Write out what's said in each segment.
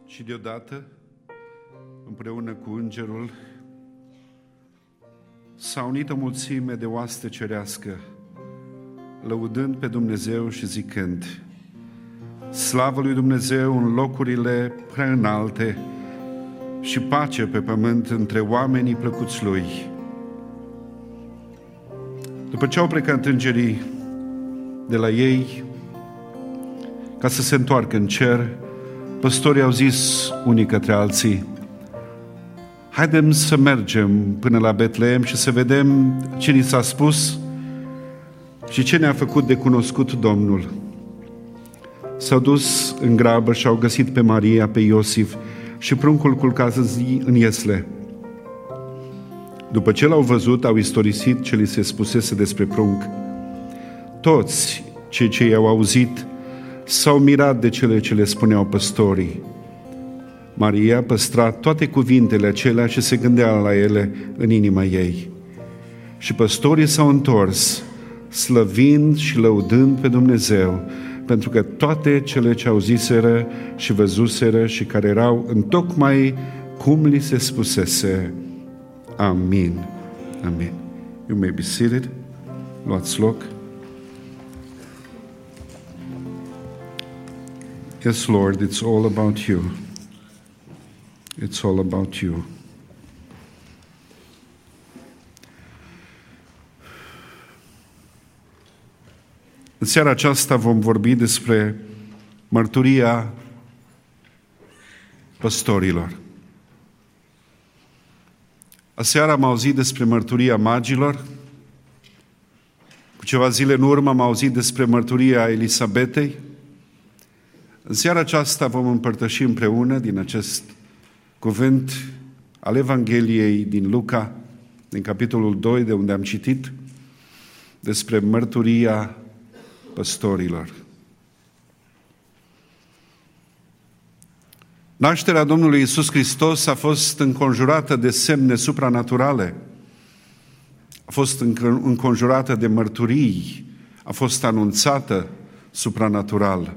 Și deodată, împreună cu îngerul, s-a unit o mulțime de oaste cerească, lăudând pe Dumnezeu și zicând: Slavă lui Dumnezeu în locurile prea înalte și pace pe pământ între oamenii plăcuți lui. După ce au plecat îngerii de la ei ca să se întoarcă în cer, păstorii au zis unii către alții: haidem să mergem până la Betleem și să vedem ce ni s-a spus și ce ne-a făcut de cunoscut Domnul. S-au dus în grabă și au găsit pe Maria, pe Iosif și pruncul culcat în iesle. După ce l-au văzut, au istorisit ce li se spusese despre prunc. Toți cei ce i-au auzit s-au mirat de cele ce le spuneau păstorii. Maria păstra toate cuvintele acelea și se gândea la ele în inima ei. Și păstorii s-au întors, slăvind și lăudând pe Dumnezeu, pentru că toate cele ce auziseră și văzuseră și care erau întocmai cum li se spusese. Amin. Amin. You may be seated. Luați loc. Yes, Lord, it's all about you. It's all about you. În seara aceasta vom vorbi despre mărturia păstorilor. Aseară am auzit despre mărturia magilor. Cu ceva zile în urmă am auzit despre mărturia Elisabetei. În seara aceasta vom împărtăși împreună din acest cuvânt al Evangheliei din Luca, din capitolul 2, de unde am citit despre mărturia păstorilor. Nașterea Domnului Iisus Hristos a fost înconjurată de semne supranaturale, a fost înconjurată de mărturii, a fost anunțată supranatural.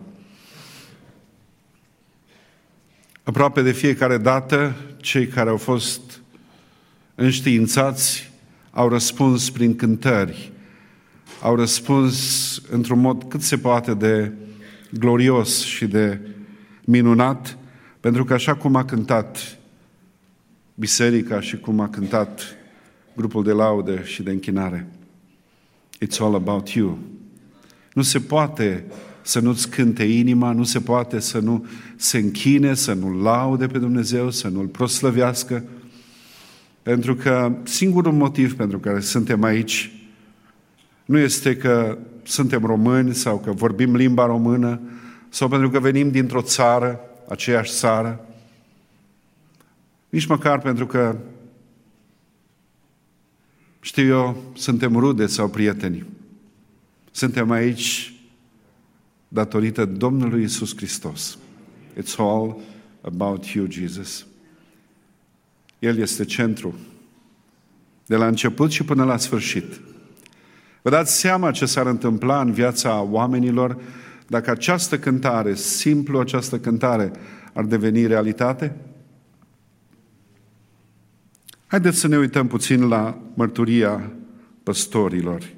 Aproape de fiecare dată, cei care au fost înștiințați au răspuns prin cântări, au răspuns într-un mod cât se poate de glorios și de minunat, pentru că așa cum a cântat biserica și cum a cântat grupul de laudă și de închinare, it's all about you. Nu se poate să nu-ți cânte inima, nu se poate să nu se închine, să nu laude pe Dumnezeu, să nu-L proslăvească, pentru că singurul motiv pentru care suntem aici nu este că suntem români sau că vorbim limba română sau pentru că venim dintr-o țară, aceeași țară, nici măcar pentru că, știu eu, suntem rude sau prieteni. Suntem aici datorită Domnului Iisus Hristos. It's all about you, Jesus. El este centru, de la început și până la sfârșit. Vă dați seama ce s-ar întâmpla în viața oamenilor dacă această cântare, simplu această cântare, ar deveni realitate? Haideți să ne uităm puțin la mărturia păstorilor.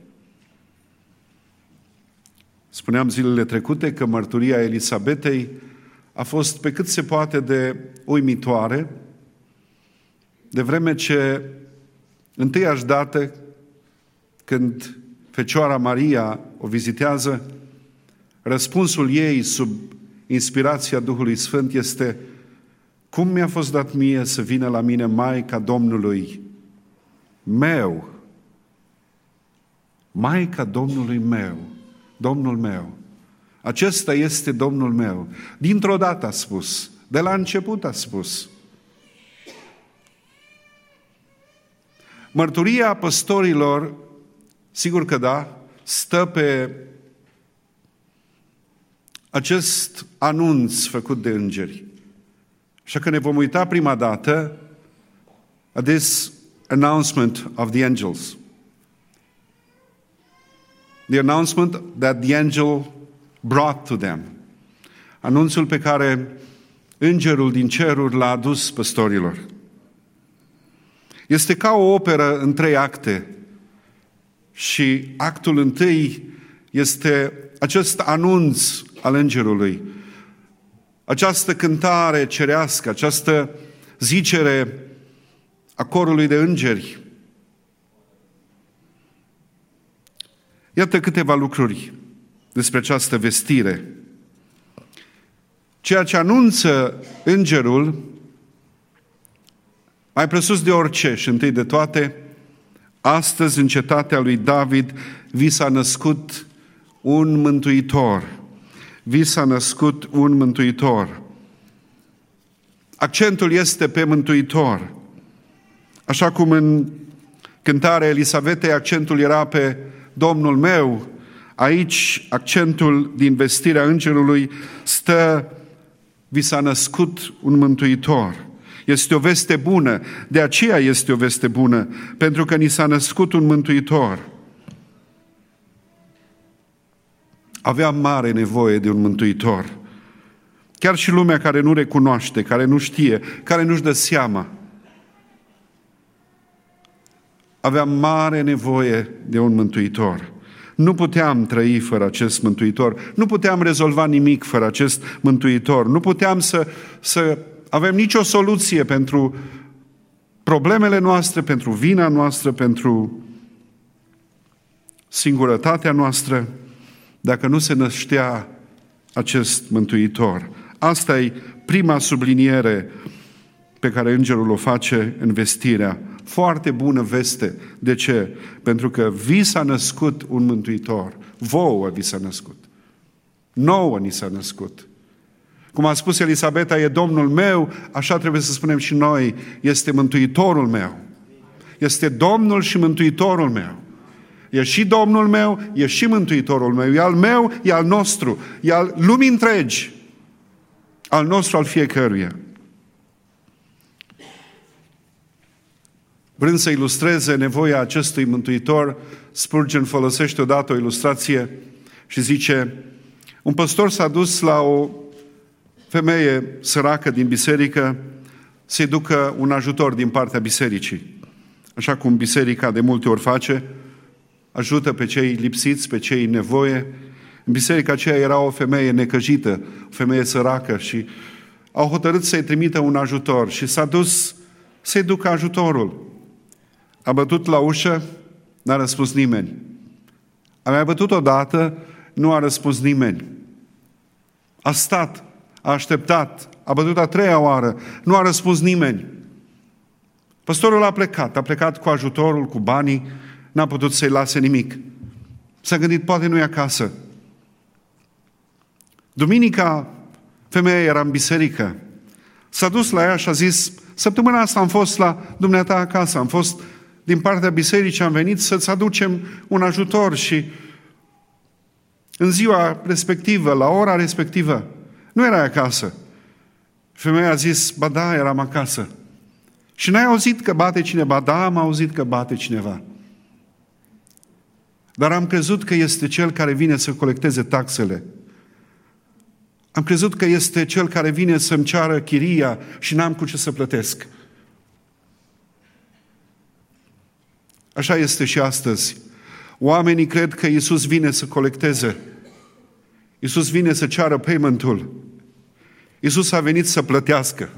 Spuneam zilele trecute că mărturia Elisabetei a fost pe cât se poate de uimitoare, de vreme ce întâiași dată când Fecioara Maria o vizitează, răspunsul ei sub inspirația Duhului Sfânt este: cum mi-a fost dat mie să vină la mine Maica Domnului meu? Maica Domnului meu, Domnul meu. Acesta este Domnul meu. Dintr-o dată a spus, de la început a spus. Mărturia păstorilor, sigur că da, stă pe acest anunț făcut de îngeri. Așa că ne vom uita prima dată at this announcement of the angels. The announcement that the angel brought to them. Anunțul pe care Îngerul din ceruri l-a adus păstorilor. Este ca o operă în 3 acte și actul întâi este acest anunț al îngerului, această cântare cerească, această zicere a corului de îngeri. Iată câteva lucruri despre această vestire. Ceea ce anunță îngerul, mai presus de orice și întâi de toate, astăzi în cetatea lui David vi s-a născut un mântuitor. Vi s-a născut un mântuitor. Accentul este pe mântuitor. Așa cum în cântarea Elisavetei accentul era pe Domnul meu, aici accentul din vestirea îngerului stă: vi s-a născut un mântuitor. Este o veste bună, de aceea este o veste bună, pentru că ni s-a născut un mântuitor. Aveam mare nevoie de un mântuitor. Chiar și lumea care nu recunoaște, care nu știe, care nu-și dă seama. Aveam mare nevoie de un mântuitor. Nu puteam trăi fără acest mântuitor. Nu puteam rezolva nimic fără acest mântuitor. Nu puteam să avem nicio soluție pentru problemele noastre, pentru vina noastră, pentru singurătatea noastră, dacă nu se năștea acest mântuitor. Asta e prima subliniere pe care îngerul o face în vestirea. Foarte bună veste. De ce? Pentru că vi s-a născut un mântuitor. Vouă vi s-a născut. Nouă ni s-a născut. Cum a spus Elisabeta, e Domnul meu, așa trebuie să spunem și noi, este Mântuitorul meu. Este Domnul și Mântuitorul meu. E și Domnul meu, e și Mântuitorul meu. E al meu, e al nostru. E al lumii întregi. Al nostru, al fiecăruia. Vrând să ilustreze nevoia acestui Mântuitor, Spurgeon folosește odată o ilustrație și zice: un păstor s-a dus la o femeie săracă din biserică să-i ducă un ajutor din partea bisericii. Așa cum biserica de multe ori face, ajută pe cei lipsiți, pe cei în nevoie. În biserica aceea era o femeie necăjită, o femeie săracă și au hotărât să-i trimită un ajutor și s-a dus să-i ducă ajutorul. A bătut la ușă, n-a răspuns nimeni. A mai bătut odată, nu a răspuns nimeni. A stat, a așteptat, a bătut a 3-a oară, nu a răspuns nimeni. Păstorul a plecat cu ajutorul, cu banii, n-a putut să-i lase nimic. S-a gândit, poate nu e acasă. Duminica, femeia era în biserică. S-a dus la ea și a zis: săptămâna asta am fost la dumneata acasă, am fost din partea bisericii, am venit să-ți aducem un ajutor și în ziua respectivă, la ora respectivă, nu erai acasă. Femeia a zis: ba da, eram acasă. Și n-ai auzit că bate cineva? Da, am auzit că bate cineva. Dar am crezut că este cel care vine să colecteze taxele. Am crezut că este cel care vine să-mi ceară chiria și n-am cu ce să plătesc. Așa este și astăzi. Oamenii cred că Iisus vine să colecteze. Iisus vine să ceară payment-ul. Iisus a venit să plătească.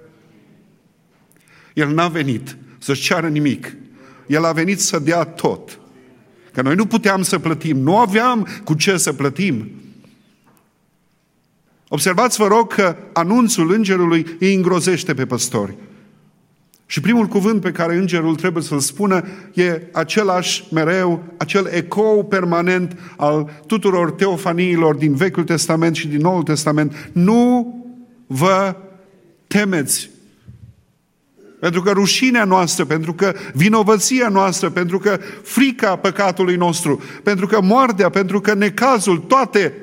El n-a venit să-și ceară nimic. El a venit să dea tot. Că noi nu puteam să plătim. Nu aveam cu ce să plătim. Observați, vă rog, că anunțul îngerului îi îngrozește pe păstori. Și primul cuvânt pe care îngerul trebuie să-l spună e același mereu, acel ecou permanent al tuturor teofaniilor din Vechiul Testament și din Noul Testament. Nu vă temeți. Pentru că rușinea noastră, pentru că vinovăția noastră, pentru că frica păcatului nostru, pentru că moartea, pentru că necazul, toate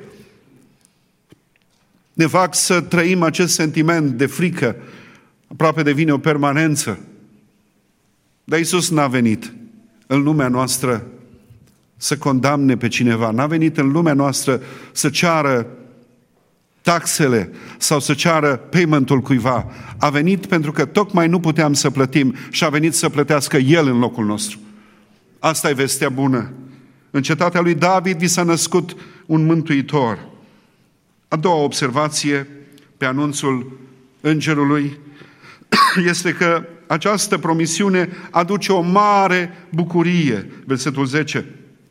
ne fac să trăim acest sentiment de frică. Aproape devine o permanență. Dar Iisus n-a venit în lumea noastră să condamne pe cineva. N-a venit în lumea noastră să ceară taxele sau să ceară paymentul cuiva. A venit pentru că tocmai nu puteam să plătim și a venit să plătească El în locul nostru. Asta e vestea bună. În cetatea lui David vi s-a născut un mântuitor. A doua observație pe anunțul îngerului este că această promisiune aduce o mare bucurie. Versetul 10.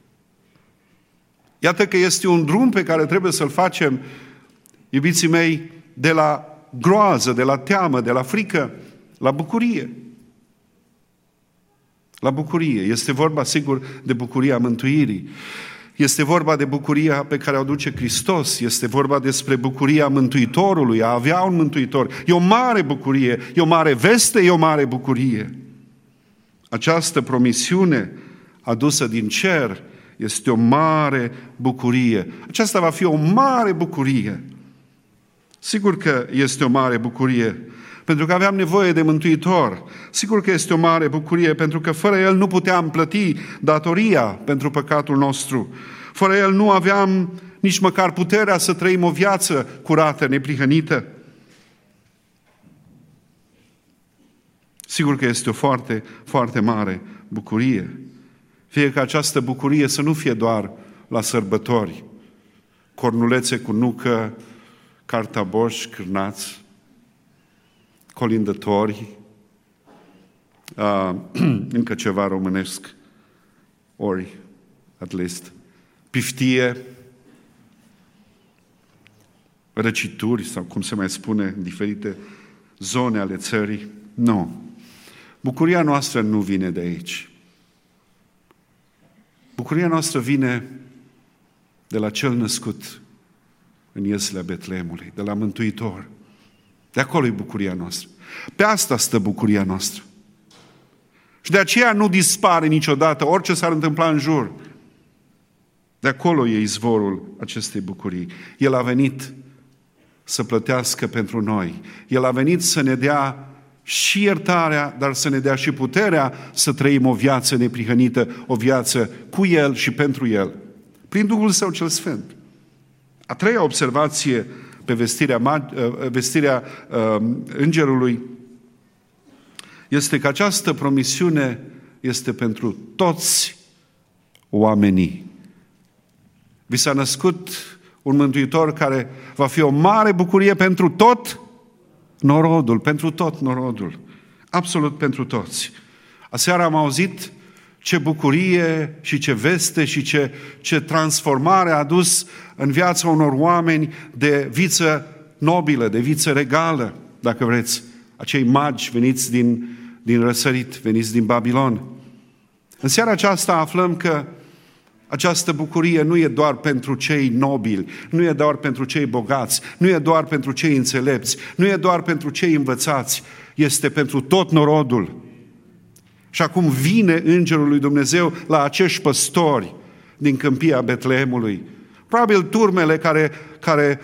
Iată că este un drum pe care trebuie să-l facem, iubiții mei, de la groază, de la teamă, de la frică, la bucurie. La bucurie. Este vorba, sigur, de bucuria mântuirii. Este vorba de bucuria pe care o aduce Hristos. Este vorba despre bucuria Mântuitorului, a avea un Mântuitor. E o mare bucurie, e o mare veste, e o mare bucurie. Această promisiune adusă din cer este o mare bucurie. Aceasta va fi o mare bucurie. Sigur că este o mare bucurie, pentru că aveam nevoie de Mântuitor. Sigur că este o mare bucurie, pentru că fără El nu puteam plăti datoria pentru păcatul nostru. Fără El nu aveam nici măcar puterea să trăim o viață curată, neprihănită. Sigur că este o foarte, foarte mare bucurie. Fie că această bucurie să nu fie doar la sărbători, cornulețe cu nucă, cartaboși, cârnați, colindători, încă ceva românesc, ori, at least, piftie, răcituri, sau cum se mai spune, în diferite zone ale țării. Nu. Bucuria noastră nu vine de aici. Bucuria noastră vine de la Cel născut în ieslea Betleemului, de la Mântuitor. De acolo e bucuria noastră. Pe asta stă bucuria noastră. Și de aceea nu dispare niciodată, orice s-ar întâmpla în jur. De acolo e izvorul acestei bucurii. El a venit să plătească pentru noi. El a venit să ne dea și iertarea, dar să ne dea și puterea să trăim o viață neprihănită, o viață cu El și pentru El, prin Duhul Său cel Sfânt. A treia observație pe vestirea îngerului este că această promisiune este pentru toți oamenii. Vi s-a născut un Mântuitor care va fi o mare bucurie pentru tot norodul, pentru tot norodul. Absolut pentru toți. Aseară am auzit ce bucurie și ce veste și ce transformare a adus în viața unor oameni de viță nobilă, de viță regală, dacă vreți, acei magi veniți din răsărit, veniți din Babilon. În seara aceasta aflăm că această bucurie nu e doar pentru cei nobili, nu e doar pentru cei bogați, nu e doar pentru cei înțelepți, nu e doar pentru cei învățați, este pentru tot norodul. Și acum vine Îngerul lui Dumnezeu la acești păstori din câmpia Betleemului. Probabil turmele care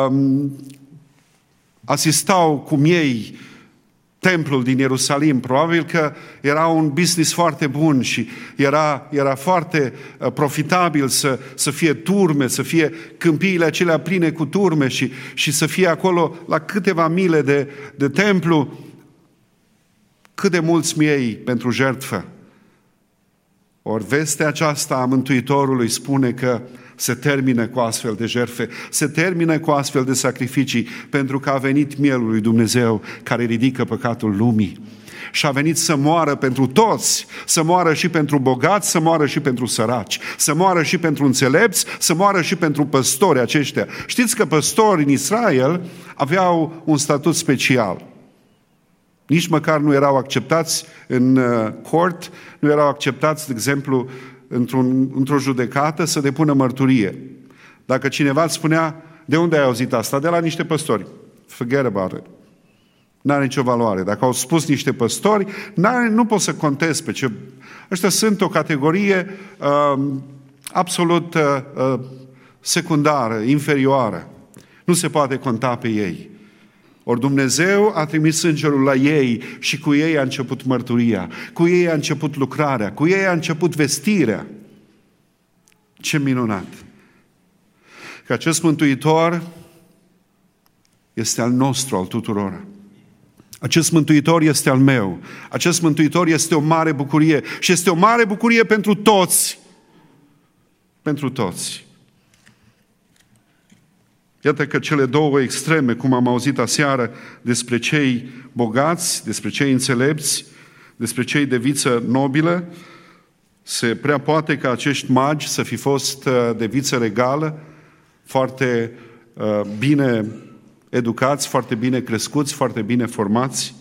asistau cu miei templul din Ierusalim, probabil că era un business foarte bun și era foarte profitabil să fie turme, să fie câmpiile acelea pline cu turme și să fie acolo la câteva mile de templu cât de mulți miei pentru jertfă. Ori vestea aceasta a Mântuitorului spune că se termină cu astfel de jertfe, se termină cu astfel de sacrificii, pentru că a venit mielul lui Dumnezeu care ridică păcatul lumii. Și a venit să moară pentru toți, să moară și pentru bogați, să moară și pentru săraci, să moară și pentru înțelepți, să moară și pentru păstori aceștia. Știți că păstorii în Israel aveau un statut special. Nici măcar nu erau acceptați în court, nu erau acceptați, de exemplu, într-o judecată să depună mărturie. Dacă cineva îți spunea, de unde ai auzit asta? De la niște păstori. Forget about it. N-are nicio valoare. Dacă au spus niște păstori, nu poți să contezi pe ce... Ăștia sunt o categorie absolut secundară, inferioară. Nu se poate conta pe ei. Ori Dumnezeu a trimis îngerul la ei și cu ei a început mărturia, cu ei a început lucrarea, cu ei a început vestirea. Ce minunat! Că acest Mântuitor este al nostru, al tuturor. Acest Mântuitor este al meu. Acest Mântuitor este o mare bucurie și este o mare bucurie pentru toți. Pentru toți. Iată că cele două extreme, cum am auzit aseară, despre cei bogați, despre cei înțelepți, despre cei de viță nobilă, se prea poate ca acești magi să fi fost de viță regală, foarte bine educați, foarte bine crescuți, foarte bine formați.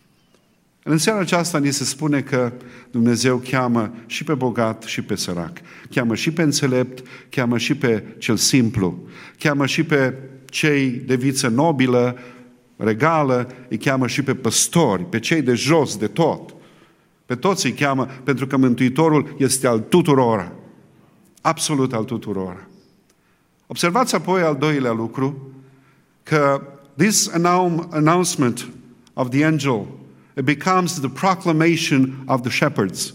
În seara aceasta ni se spune că Dumnezeu cheamă și pe bogat și pe sărac. Cheamă și pe înțelept, cheamă și pe cel simplu. Cheamă și pe cei de viță nobilă, regală, îi cheamă și pe păstori, pe cei de jos de tot. Pe toți îi cheamă, pentru că Mântuitorul este al tuturor. Absolut al tuturor. Observați apoi al doilea lucru, că this announcement of the angel, it becomes the proclamation of the shepherds.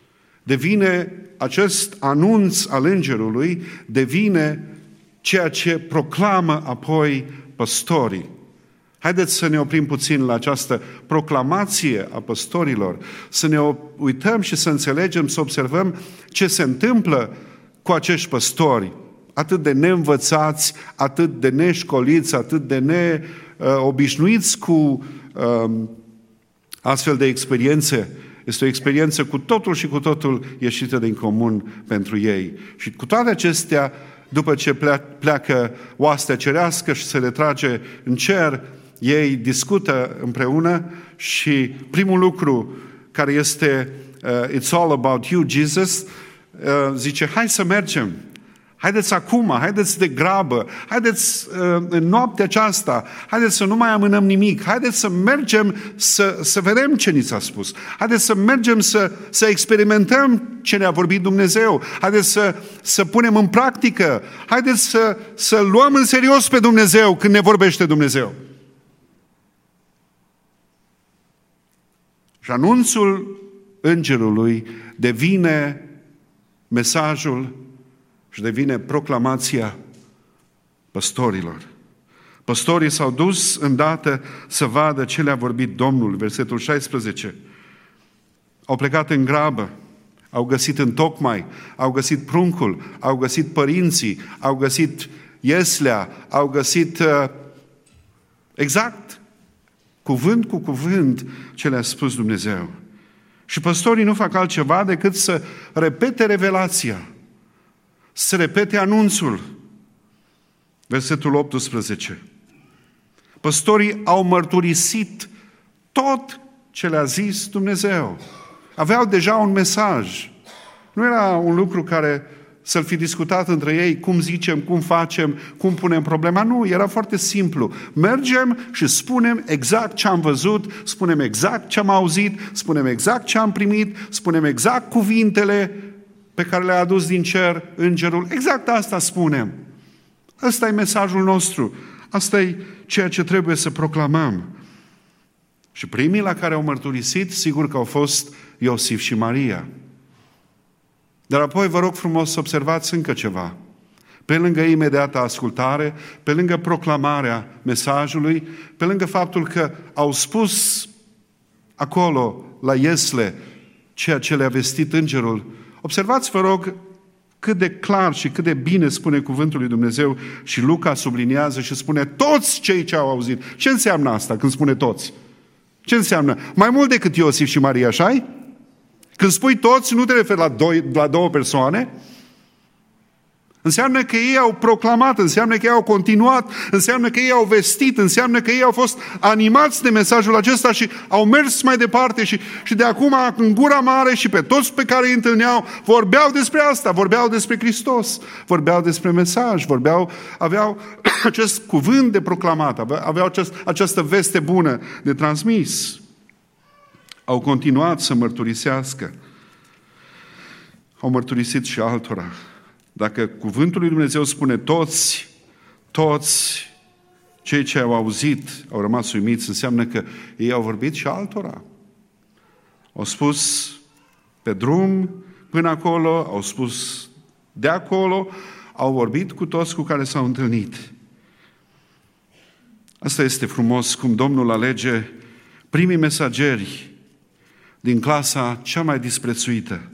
Devine acest anunț al îngerului, devine ceea ce proclamă apoi păstorii. Haideți să ne oprim puțin la această proclamație a păstorilor, să ne uităm și să înțelegem, să observăm ce se întâmplă cu acești păstori, atât de neînvățați, atât de neșcoliți, atât de neobișnuiți cu astfel de experiențe. Este o experiență cu totul și cu totul ieșită din comun pentru ei. Și cu toate acestea, după ce pleacă oastea cerească și se retrage în cer, ei discută împreună și primul lucru care este It's all about you, Jesus, zice, hai să mergem. Haideți acum, haideți de grabă, haideți în noaptea aceasta, haideți să nu mai amânăm nimic, haideți să mergem să vedem ce ni s-a spus, haideți să mergem să experimentăm ce ne-a vorbit Dumnezeu, haideți să punem în practică, haideți să luăm în serios pe Dumnezeu când ne vorbește Dumnezeu. Și anunțul îngerului devine mesajul și devine proclamația păstorilor. Păstorii s-au dus îndată să vadă ce le-a vorbit Domnul, versetul 16. Au plecat în grabă, au găsit întocmai, au găsit pruncul, au găsit părinții, au găsit ieslea, au găsit exact, cuvânt cu cuvânt, ce le-a spus Dumnezeu. Și păstorii nu fac altceva decât să repete revelația, să repete anunțul. Versetul 18. Păstorii au mărturisit tot ce le-a zis Dumnezeu. Aveau deja un mesaj. Nu era un lucru care să-l fi discutat între ei, cum zicem, cum facem, cum punem problema. Nu, era foarte simplu. Mergem și spunem exact ce am văzut, spunem exact ce am auzit, spunem exact ce am primit, spunem exact cuvintele pe care le-a adus din cer îngerul. Exact asta spunem. Ăsta e mesajul nostru. Asta e ceea ce trebuie să proclamăm. Și primii la care au mărturisit, sigur că au fost Iosif și Maria. Dar apoi vă rog frumos să observați încă ceva. Pe lângă imediata ascultare, pe lângă proclamarea mesajului, pe lângă faptul că au spus acolo, la iesle, ceea ce le-a vestit îngerul, observați, vă rog, cât de clar și cât de bine spune cuvântul lui Dumnezeu și Luca subliniază și spune toți cei ce au auzit. Ce înseamnă asta când spune toți? Ce înseamnă? Mai mult decât Iosif și Maria, așa-i? Când spui toți, nu te referi la două persoane. Înseamnă că ei au proclamat, înseamnă că ei au continuat, înseamnă că ei au vestit, înseamnă că ei au fost animați de mesajul acesta și au mers mai departe și de acum în gura mare și pe toți pe care îi întâlneau vorbeau despre asta, vorbeau despre Hristos, vorbeau despre mesaj, aveau acest cuvânt de proclamat, aveau această veste bună de transmis. Au continuat să mărturisească. Au mărturisit și altora. Dacă cuvântul lui Dumnezeu spune toți cei ce au auzit au rămas uimiți, înseamnă că ei au vorbit și altora. Au spus pe drum până acolo, au spus de acolo, au vorbit cu toți cu care s-au întâlnit. Asta este frumos, cum Domnul alege primii mesageri din clasa cea mai disprețuită.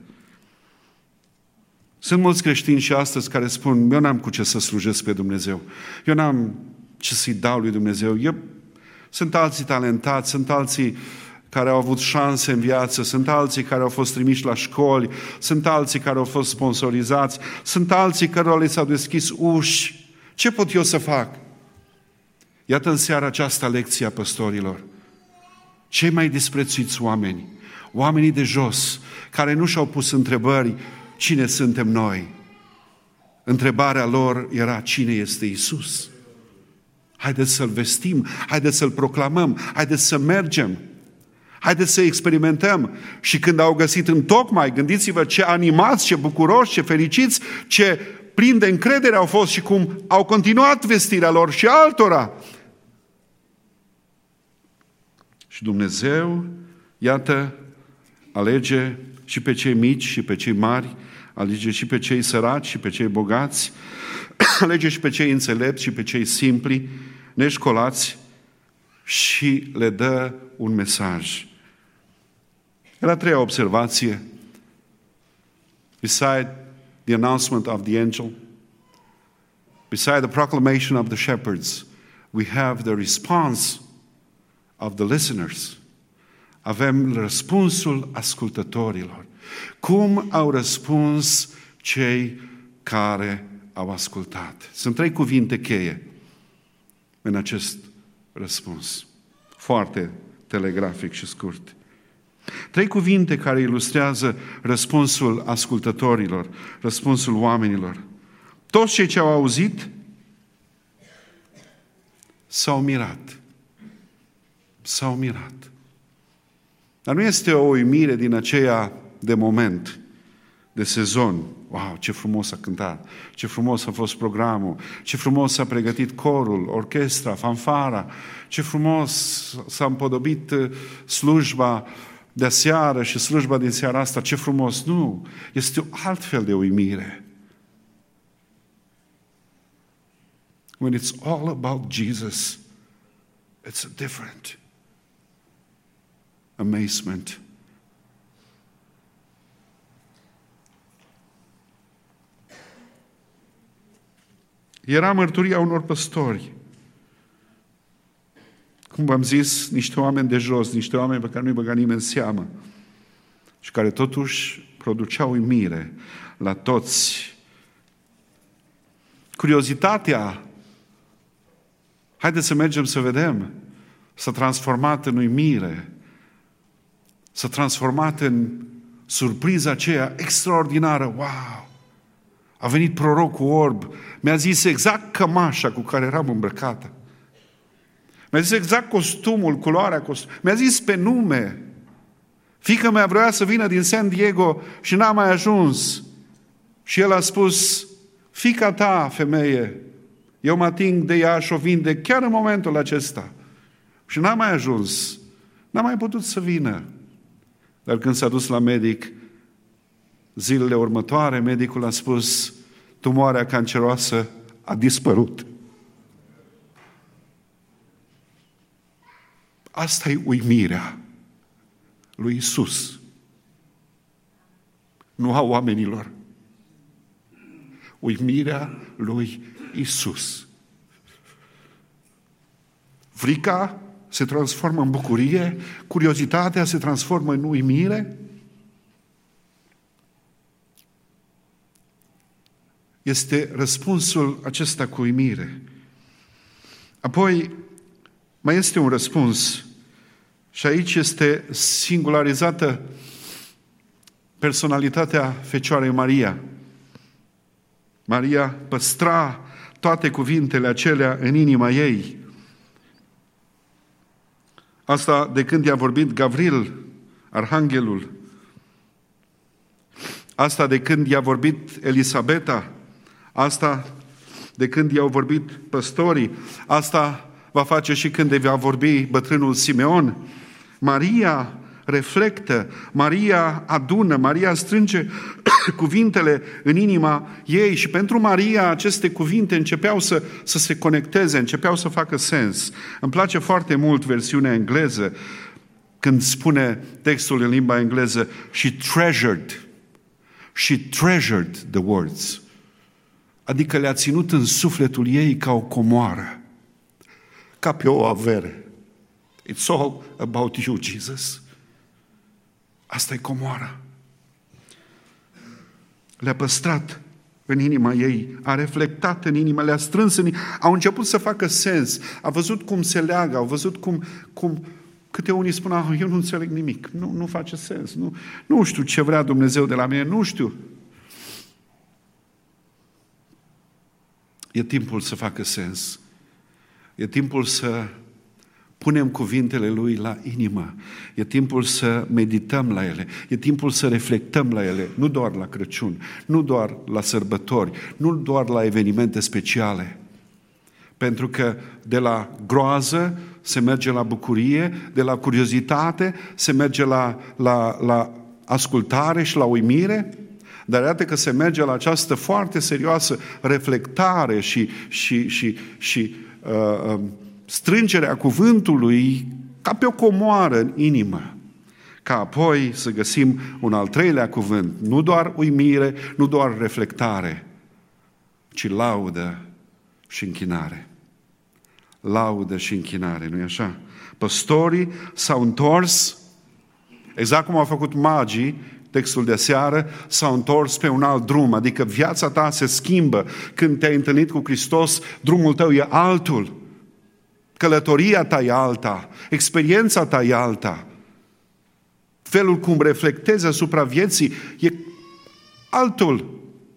Sunt mulți creștini și astăzi care spun, eu n-am cu ce să slujesc pe Dumnezeu. Eu n-am ce să-i dau lui Dumnezeu. Sunt alții talentați, sunt alții care au avut șanse în viață, sunt alții care au fost trimiși la școli, sunt alții care au fost sponsorizați, sunt alții care li s-au deschis uși. Ce pot eu să fac? Iată în seara aceasta lecția păstorilor. Cei mai disprețuiți oameni, oamenii de jos, care nu și-au pus întrebări, cine suntem noi? Întrebarea lor era, cine este Iisus? Haideți să-L vestim, haideți să-L proclamăm, haideți să mergem, haideți să experimentăm. Și când au găsit întocmai, gândiți-vă ce animați, ce bucuroși, ce fericiți, ce plini de încredere au fost și cum au continuat vestirea lor și altora. Și Dumnezeu, iată, alege și pe cei mici și pe cei mari, alege și pe cei săraci și pe cei bogați, alege și pe cei înțelepți și pe cei simpli, neșcolați și le dă un mesaj. Era a treia observație. Beside the announcement of the angel, beside the proclamation of the shepherds, we have the response of the listeners. Avem răspunsul ascultătorilor. Cum au răspuns cei care au ascultat? Sunt trei cuvinte cheie în acest răspuns. Foarte telegrafic și scurt. Trei cuvinte care ilustrează răspunsul ascultătorilor, răspunsul oamenilor. Toți cei ce au auzit s-au mirat. S-au mirat. Dar nu este o uimire din aceea de moment, de sezon. Wow, ce frumos a cântat, ce frumos a fost programul, ce frumos s-a pregătit corul, orchestra, fanfara, ce frumos s-a împodobit slujba de aseară și slujba din seara asta, ce frumos. Nu, este o altfel de uimire. When it's all about Jesus, it's a different amazement. Era mărturia unor păstori. Cum v-am zis, niște oameni de jos, niște oameni pe care nu-i băga nimeni în seamă și care totuși produceau uimire la toți. Curiozitatea, haideți să mergem să vedem, s-a transformat în uimire, s-a transformat în surpriza aceea extraordinară. Wow! A venit prorocul orb, mi-a zis exact cămașa cu care eram îmbrăcată. Mi-a zis exact costumul, culoarea costumului. Mi-a zis pe nume. Fiica mea vrea să vină din San Diego și n-a mai ajuns. Și el a spus, fiica ta, femeie, eu mă ating de ea și o vindec chiar în momentul acesta. Și n-a mai ajuns. N-a mai putut să vină. Dar când s-a dus la medic, zilele următoare, medicul a spus, tumoarea canceroasă a dispărut. Asta e uimirea lui Isus, nu a oamenilor. Uimirea lui Isus. Frica se transformă în bucurie, curiozitatea se transformă în uimire. Este răspunsul acesta cu uimire. Apoi, mai este un răspuns și aici este singularizată personalitatea Fecioarei Maria. Maria păstra toate cuvintele acelea în inima ei. Asta de când i-a vorbit Gavril, arhanghelul. Asta de când i-a vorbit Elisabeta. Asta de când i-au vorbit păstorii. Asta va face și când va vorbi bătrânul Simeon. Maria reflectă, Maria adună, Maria strânge cuvintele în inima ei și pentru Maria aceste cuvinte începeau să se conecteze, începeau să facă sens. Îmi place foarte mult versiunea engleză când spune textul în limba engleză she treasured the words. Adică le-a ținut în sufletul ei ca o comoară, ca pe o avere. It's all about you, Jesus. Asta e comoara. Le-a păstrat în inima ei, a reflectat în inima, le-a strâns în inima, au început să facă sens, a văzut cum se leagă, au văzut cum câte unii spun, eu nu înțeleg nimic, nu face sens, nu știu ce vrea Dumnezeu de la mine, nu știu. E timpul să facă sens. E timpul să punem cuvintele Lui la inimă. E timpul să medităm la ele. E timpul să reflectăm la ele. Nu doar la Crăciun, nu doar la sărbători, nu doar la evenimente speciale. Pentru că de la groază se merge la bucurie, de la curiozitate se merge la ascultare și la uimire, dar iată că se merge la această foarte serioasă reflectare și strângerea cuvântului ca pe o comoară în inimă, ca apoi să găsim un al treilea cuvânt, nu doar uimire, nu doar reflectare, ci laudă și închinare. Laudă și închinare, nu-i așa? Păstorii s-au întors, exact cum au făcut magii, textul de seară, s-au întors pe un alt drum, adică viața ta se schimbă când te-ai întâlnit cu Hristos, drumul tău e altul, călătoria ta e alta, experiența ta e alta, felul cum reflectezi asupra vieții e altul.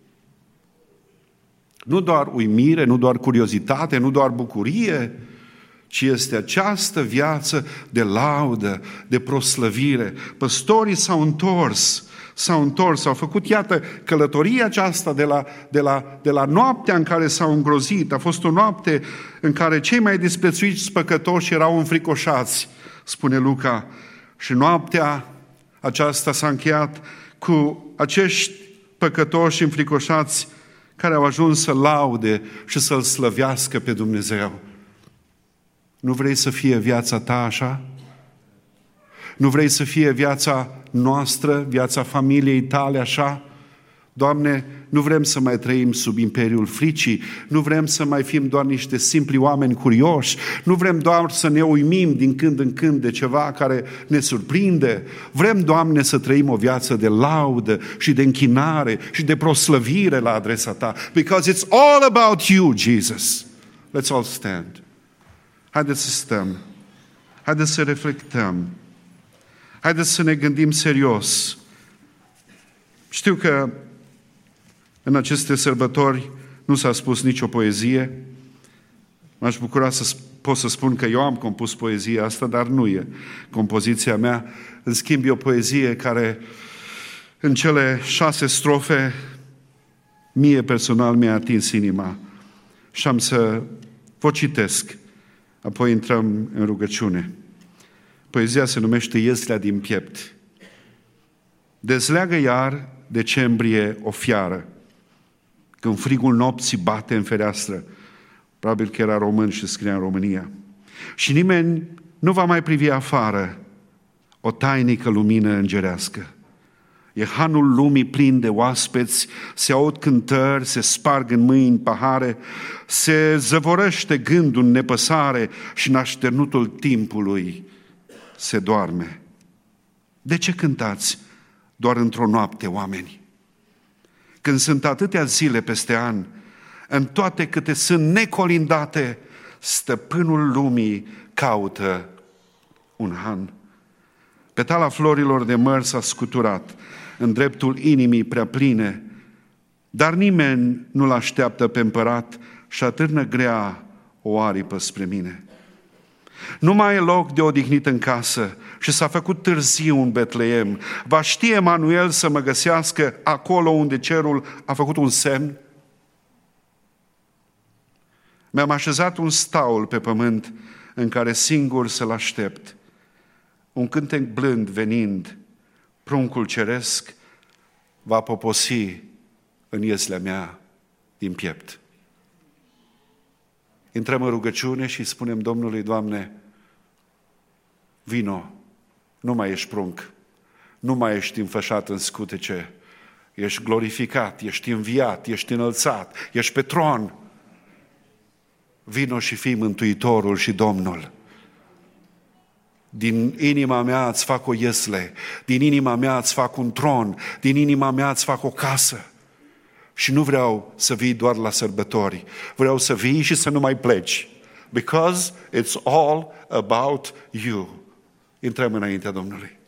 Nu doar uimire, nu doar curiozitate, nu doar bucurie, ci este această viață de laudă, de proslăvire. Păstorii s-au întors, au făcut, iată, călătoria aceasta de la noaptea în care s-au îngrozit. A fost o noapte în care cei mai disprețuiți păcătoși erau înfricoșați, spune Luca. Și noaptea aceasta s-a încheiat cu acești păcătoși înfricoșați care au ajuns să laude și să-L slăvească pe Dumnezeu. Nu vrei să fie viața ta așa? Nu vrei să fie viața noastră, viața familiei tale așa? Doamne, nu vrem să mai trăim sub imperiul fricii, nu vrem să mai fim doar niște simpli oameni curioși, nu vrem doar să ne uimim din când în când de ceva care ne surprinde. Vrem, Doamne, să trăim o viață de laudă și de închinare și de proslăvire la adresa Ta. Because it's all about You, Jesus. Let's all stand. Haideți să stăm. Haideți să reflectăm. Haideți să ne gândim serios. Știu că în aceste sărbători nu s-a spus nicio poezie. M-aș bucura să pot să spun că eu am compus poezia asta, dar nu e compoziția mea. În schimb, e o poezie care în cele 6 strofe mie personal mi-a atins inima. Și am să vă citesc. Apoi intrăm în rugăciune. Poezia se numește Ieslea din piept. Dezleagă iar decembrie o fiară, când frigul nopții bate în fereastră. Probabil că era român și scria în România. Și nimeni nu va mai privi afară o tainică lumină îngerească. E hanul lumii plin de oaspeți, se aud cântări, se sparg în mâini pahare, se zăvorăște gândul în nepăsare și în așternutul timpului se doarme. De ce cântați doar într-o noapte, oameni? Când sunt atâtea zile peste an, în toate câte sunt necolindate, stăpânul lumii caută un han. Petala florilor de măr s-a scuturat în dreptul inimii prea pline, dar nimeni nu-l așteaptă pe împărat și atârnă grea o aripă spre mine. Nu mai e loc de odihnit în casă și s-a făcut târziu în Betleem. Va ști Emanuel să mă găsească acolo unde cerul a făcut un semn? Mi-am așezat un staul pe pământ în care singur să-l aștept. un cântec blând venind, pruncul ceresc va poposi în ieslea mea din piept. Intrăm în rugăciune și spunem Domnului: Doamne, vino, nu mai ești prunc, nu mai ești înfășat în scutece, ești glorificat, ești înviat, ești înălțat, ești pe tron. Vino și fii Mântuitorul și Domnul. Din inima mea îți fac o iesle, din inima mea îți fac un tron, din inima mea îți fac o casă. Și nu vreau să vii doar la sărbători, vreau să vii și să nu mai pleci. Because it's all about you. Intrăm înaintea Domnului.